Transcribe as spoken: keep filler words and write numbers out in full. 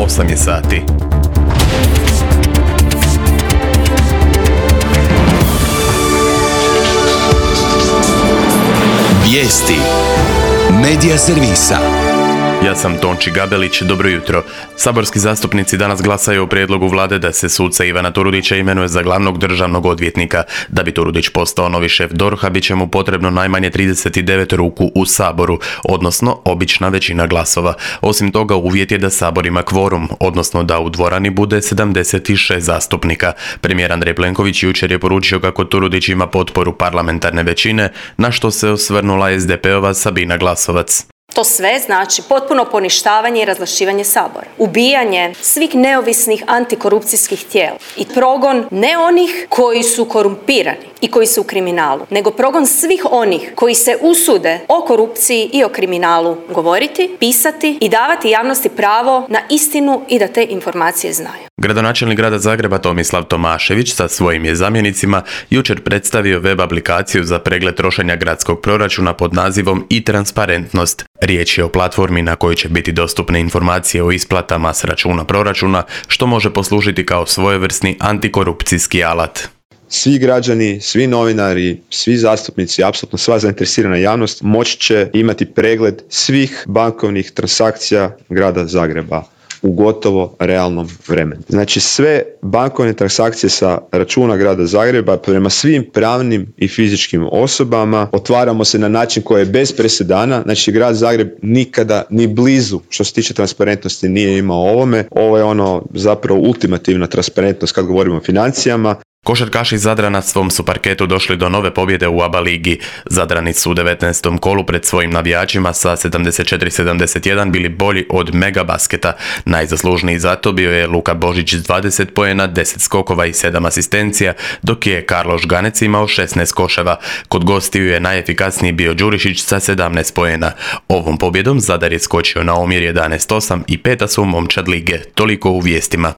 osam je sati. Vijesti Medija servisa. Ja sam Tonči Gabelić, dobro jutro. Saborski zastupnici danas glasaju o prijedlogu vlade da se suca Ivana Turudića imenuje za glavnog državnog odvjetnika. Da bi Turudić postao novi šef D O R H-a, bit će mu potrebno najmanje trideset devet ruku u Saboru, odnosno obična većina glasova. Osim toga, uvjet je da Sabor ima kvorum, odnosno da u dvorani bude sedamdeset šest zastupnika. Premijer Andrej Plenković jučer je poručio kako Turudić ima potporu parlamentarne većine, na što se osvrnula es de pe ova Sabina Glasovac. To sve znači potpuno poništavanje i razvlašćivanje Sabora. Ubijanje svih neovisnih antikorupcijskih tijela i progon ne onih koji su korumpirani i koji su u kriminalu, nego progon svih onih koji se usude o korupciji i o kriminalu govoriti, pisati i davati javnosti pravo na istinu i da te informacije znaju. Gradonačelnik grada Zagreba Tomislav Tomašević sa svojim je zamjenicima jučer predstavio web aplikaciju za pregled trošenja gradskog proračuna pod nazivom i transparentnost. Riječ je o platformi na kojoj će biti dostupne informacije o isplatama s računa proračuna, što može poslužiti kao svojevrsni antikorupcijski alat. Svi građani, svi novinari, svi zastupnici, apsolutno sva zainteresirana javnost moći će imati pregled svih bankovnih transakcija grada Zagreba u gotovo realnom vremenu. Znači sve bankovne transakcije sa računa grada Zagreba prema svim pravnim i fizičkim osobama otvaramo se na način koji je bez presedana. Znači grad Zagreb nikada ni blizu što se tiče transparentnosti nije imao ovome. Ovo je ono zapravo ultimativna transparentnost kad govorimo o financijama. Košarkaši Zadra na svom su parketu došli do nove pobjede u A B A ligi. Zadrani su u devetnaestom kolu pred svojim navijačima sa sedamdeset četiri sedamdeset jedan bili bolji od Megabasketa. Najzaslužniji za to bio je Luka Božić s dvadeset poena, deset skokova i sedam asistencija, dok je Karlo Žganec imao šesnaest koševa. Kod gostiju je najefikasniji bio Đurišić sa sedamnaest poena. Ovom pobjedom Zadar je skočio na omjer jedanaest osam i peta su momčad lige. Toliko u vijestima.